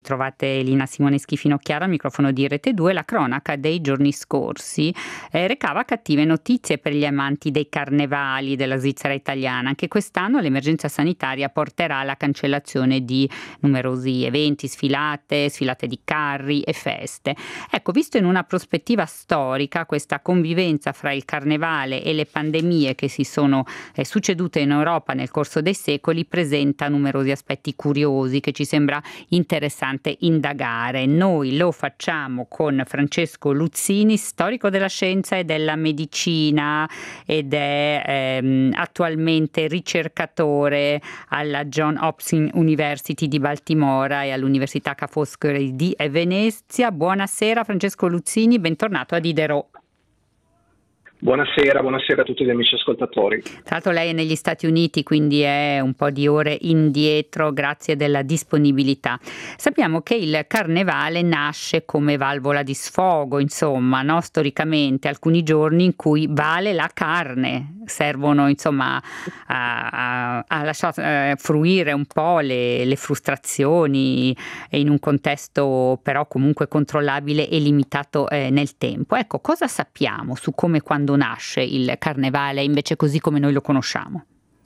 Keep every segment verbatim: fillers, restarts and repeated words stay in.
ritrovate Lina Simoneschi Finocchiaro al microfono di Rete due. La cronaca dei giorni scorsi eh, recava cattive notizie per gli amanti dei carnevali della Svizzera italiana. Anche quest'anno l'emergenza sanitaria porterà alla cancellazione di numerosi eventi, sfilate, sfilate di carri e feste. Ecco, visto in una prospettiva storica, questa convivenza fra il carnevale e le pandemie che si sono eh, succedute in Europa nel corso dei secoli presenta numerosi aspetti curiosi che ci sembra interessante indagare. Noi lo facciamo con Francesco Luzzini, storico della scienza e della medicina, ed è ehm, attualmente ricercatore alla Johns Hopkins University di Baltimora e all'Università Ca' Foscari di Venezia. Buonasera Francesco Luzzini, bentornato a Diderot. Buonasera, buonasera a tutti gli amici ascoltatori. Tra l'altro lei è negli Stati Uniti, quindi è un po' di ore indietro, grazie della disponibilità. Sappiamo che il carnevale nasce come valvola di sfogo, insomma, no? Storicamente, alcuni giorni in cui vale la carne, servono insomma a, a, a lasciare fruire un po' le, le frustrazioni in un contesto però comunque controllabile e limitato eh, nel tempo. Ecco, cosa sappiamo su come e quando nasce il carnevale invece così come noi lo conosciamo?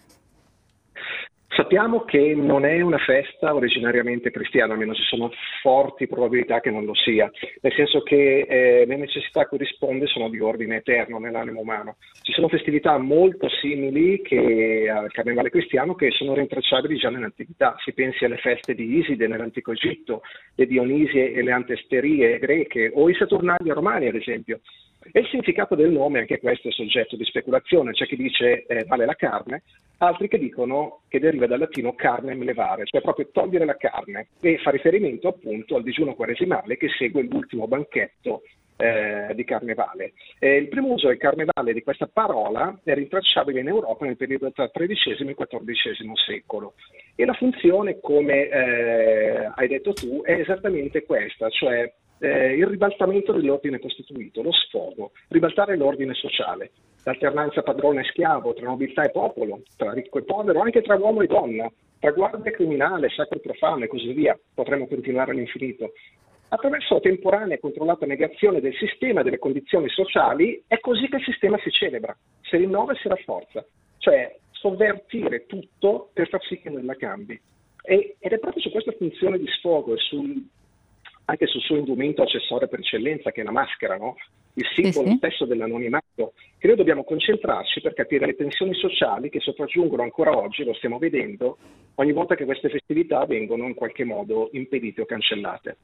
Sappiamo che non è una festa originariamente cristiana, almeno ci sono forti probabilità che non lo sia, nel senso che eh, le necessità a cui risponde sono di ordine eterno nell'animo umano. Ci sono festività molto simili che al carnevale cristiano che sono rintracciabili già nell'antichità. Si pensi alle feste di Iside nell'antico Egitto, le Dionisie e le Antesterie greche, o i Saturnali romani ad esempio. E il significato del nome, anche questo è soggetto di speculazione. C'è chi dice eh, vale la carne, altri che dicono che deriva dal latino carnem levare, cioè proprio togliere la carne, e fa riferimento appunto al digiuno quaresimale che segue l'ultimo banchetto eh, di carnevale. Eh, il primo uso del carnevale di questa parola è rintracciabile in Europa nel periodo tra il tredicesimo e il quattordicesimo secolo. E la funzione, come eh, hai detto tu, è esattamente questa, cioè Eh, il ribaltamento dell'ordine costituito, lo sfogo, ribaltare l'ordine sociale, l'alternanza padrone e schiavo, tra nobiltà e popolo, tra ricco e povero, anche tra uomo e donna, tra guardia e criminale, sacro e profano e così via, potremmo continuare all'infinito. Attraverso la temporanea e controllata negazione del sistema e delle condizioni sociali, è così che il sistema si celebra, si rinnova e si rafforza, cioè sovvertire tutto per far sì che nulla cambi. E, ed è proprio su questa funzione di sfogo e sul anche sul suo indumento accessorio per eccellenza, che è la maschera, no? Il simbolo sì, sì. stesso dell'anonimato, che noi dobbiamo concentrarci per capire le tensioni sociali che sopraggiungono ancora oggi, lo stiamo vedendo, ogni volta che queste festività vengono in qualche modo impedite o cancellate.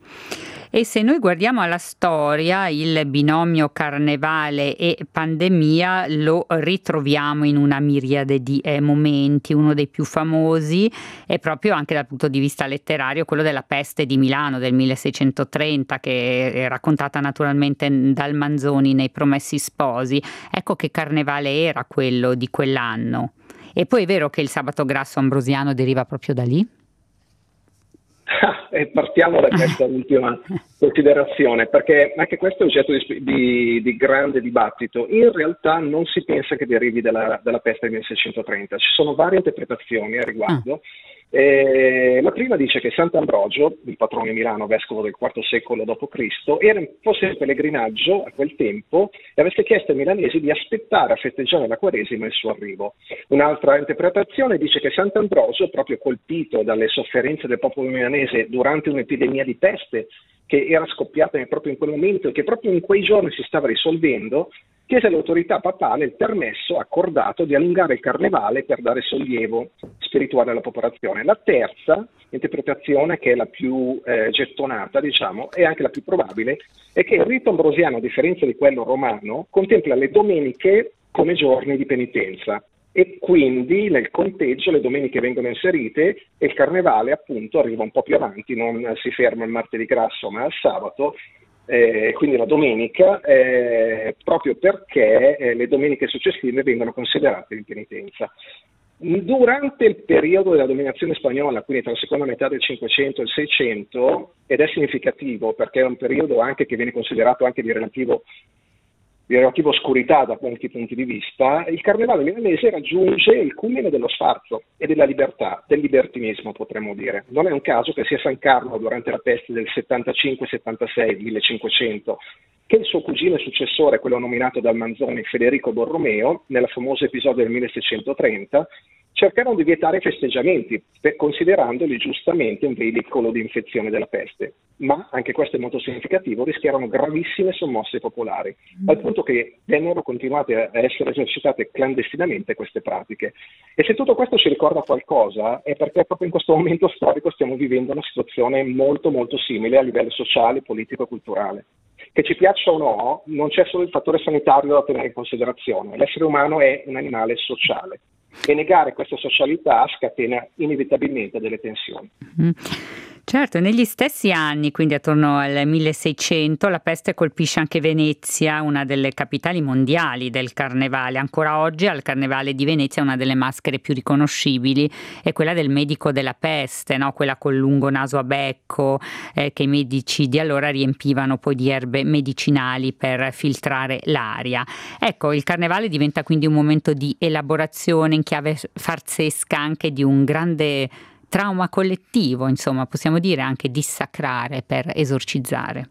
E se noi guardiamo alla storia, il binomio carnevale e pandemia lo ritroviamo in una miriade di eh, momenti. Uno dei più famosi è proprio anche dal punto di vista letterario quello della peste di Milano del milleseicentotrenta, che è raccontata naturalmente dal Manzoni nei Promessi Sposi. Ecco che carnevale era quello di quell'anno. E poi è vero che il sabato grasso ambrosiano deriva proprio da lì? E partiamo da questa ultima considerazione, perché anche questo è oggetto di, di, di grande dibattito. In realtà non si pensa che derivi dalla, dalla peste del milleseicentotrenta, ci sono varie interpretazioni a riguardo. Ah. Eh, la prima dice che Sant'Ambrogio, il patrono di Milano, vescovo del quarto secolo dopo Cristo, era fosse in pellegrinaggio a quel tempo e avesse chiesto ai milanesi di aspettare a festeggiare la Quaresima il suo arrivo. Un'altra interpretazione dice che Sant'Ambrogio, proprio colpito dalle sofferenze del popolo milanese durante un'epidemia di peste che era scoppiata proprio in quel momento e che proprio in quei giorni si stava risolvendo, chiese all'autorità papale il permesso accordato di allungare il carnevale per dare sollievo spirituale alla popolazione. La terza interpretazione, che è la più eh, gettonata, diciamo, e anche la più probabile, è che il rito ambrosiano, a differenza di quello romano, contempla le domeniche come giorni di penitenza. E quindi nel conteggio le domeniche vengono inserite e il carnevale appunto arriva un po' più avanti, non si ferma il martedì grasso ma al sabato, eh, quindi la domenica, eh, proprio perché eh, le domeniche successive vengono considerate di penitenza. Durante il periodo della dominazione spagnola, quindi tra la seconda metà del Cinquecento e il Seicento, ed è significativo perché è un periodo anche che viene considerato anche di relativo di relativa oscurità da molti punti di vista, il carnevale milanese raggiunge il culmine dello sfarzo e della libertà, del libertinismo potremmo dire. Non è un caso che sia San Carlo durante la peste del settantacinque settantasei, millecinquecento, che il suo cugino e successore, quello nominato dal Manzoni, Federico Borromeo, nel famoso episodio del milleseicentotrenta, cercarono di vietare i festeggiamenti, per, considerandoli giustamente un veicolo di infezione della peste. Ma, anche questo è molto significativo, rischiarono gravissime sommosse popolari, al punto che vennero continuate a essere esercitate clandestinamente queste pratiche. E se tutto questo ci ricorda qualcosa, è perché proprio in questo momento storico stiamo vivendo una situazione molto molto simile a livello sociale, politico e culturale. Che ci piaccia o no, non c'è solo il fattore sanitario da tenere in considerazione. L'essere umano è un animale sociale e negare questa socialità scatena inevitabilmente delle tensioni. Mm. Certo, negli stessi anni, quindi attorno al milleseicento, la peste colpisce anche Venezia, una delle capitali mondiali del carnevale. Ancora oggi al carnevale di Venezia una delle maschere più riconoscibili è quella del medico della peste, no? Quella col lungo naso a becco, eh, che i medici di allora riempivano poi di erbe medicinali per filtrare l'aria. Ecco, il carnevale diventa quindi un momento di elaborazione in chiave farsesca anche di un grande trauma collettivo, insomma, possiamo dire anche dissacrare per esorcizzare.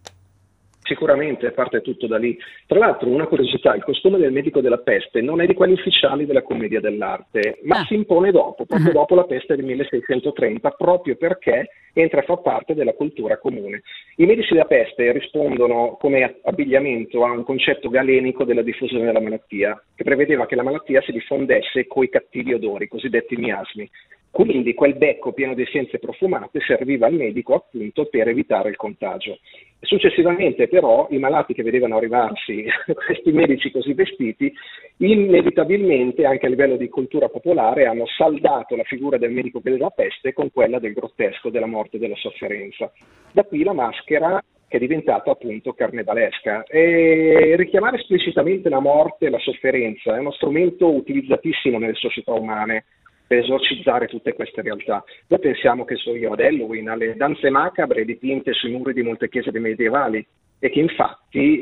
Sicuramente parte tutto da lì. Tra l'altro, una curiosità, il costume del medico della peste non è di quelli ufficiali della commedia dell'arte, ma ah. si impone dopo, proprio dopo la peste del milleseicentotrenta, proprio perché entra a far parte della cultura comune. I medici della peste rispondono come abbigliamento a un concetto galenico della diffusione della malattia, che prevedeva che la malattia si diffondesse coi cattivi odori, cosiddetti miasmi. Quindi quel becco pieno di essenze profumate serviva al medico appunto per evitare il contagio. Successivamente però i malati che vedevano arrivarsi questi medici così vestiti inevitabilmente anche a livello di cultura popolare hanno saldato la figura del medico della peste con quella del grottesco, della morte e della sofferenza. Da qui la maschera che è diventata appunto carnevalesca. E richiamare esplicitamente la morte e la sofferenza è uno strumento utilizzatissimo nelle società umane per esorcizzare tutte queste realtà. Noi pensiamo che so io ad Halloween, alle danze macabre dipinte sui muri di molte chiese medievali e che infatti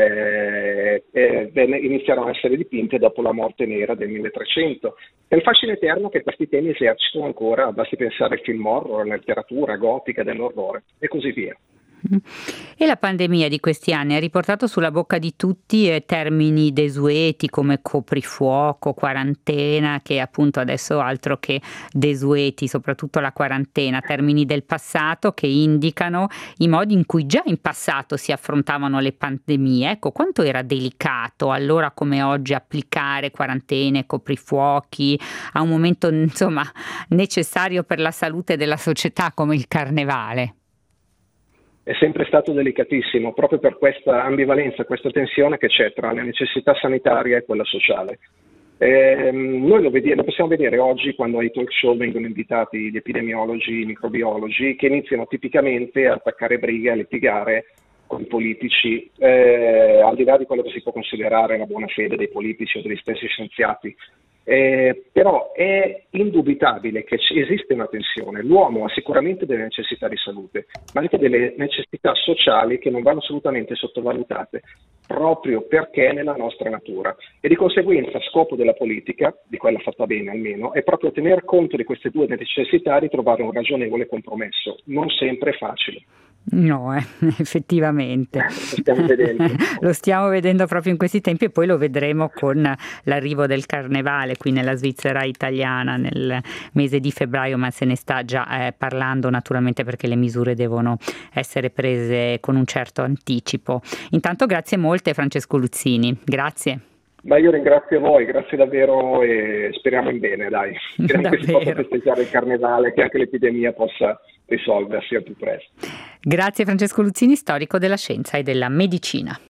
eh, eh, iniziarono a essere dipinte dopo la morte nera del milletrecento. È il fascino eterno che questi temi esercitano ancora, basti pensare al film horror, alla letteratura gotica dell'orrore e così via. E la pandemia di questi anni ha riportato sulla bocca di tutti eh, termini desueti come coprifuoco, quarantena, che appunto adesso altro che desueti, soprattutto la quarantena, termini del passato che indicano i modi in cui già in passato si affrontavano le pandemie. Ecco, quanto era delicato allora come oggi applicare quarantene, coprifuochi a un momento insomma necessario per la salute della società come il carnevale. È sempre stato delicatissimo, proprio per questa ambivalenza, questa tensione che c'è tra la necessità sanitaria e quella sociale. Eh, noi lo, vediamo, lo possiamo vedere oggi quando ai talk show vengono invitati gli epidemiologi, i microbiologi, che iniziano tipicamente a attaccare brighe, a litigare con i politici, eh, al di là di quello che si può considerare la buona fede dei politici o degli stessi scienziati. Eh, però è indubitabile che esiste una tensione. L'uomo ha sicuramente delle necessità di salute, ma anche delle necessità sociali che non vanno assolutamente sottovalutate, proprio perché è nella nostra natura. E di conseguenza scopo della politica, di quella fatta bene almeno, è proprio tener conto di queste due necessità e di trovare un ragionevole compromesso. Non sempre è facile. No, eh, effettivamente. Lo stiamo vedendo. Lo stiamo vedendo proprio in questi tempi e poi lo vedremo con l'arrivo del carnevale qui nella Svizzera italiana nel mese di febbraio, ma se ne sta già eh, parlando naturalmente perché le misure devono essere prese con un certo anticipo. Intanto grazie molte Francesco Luzzini, grazie. Ma io ringrazio voi, grazie davvero e speriamo in bene, dai. Speriamo che si possa festeggiare il carnevale e che anche l'epidemia possa risolversi al più presto. Grazie Francesco Luzzini, storico della scienza e della medicina.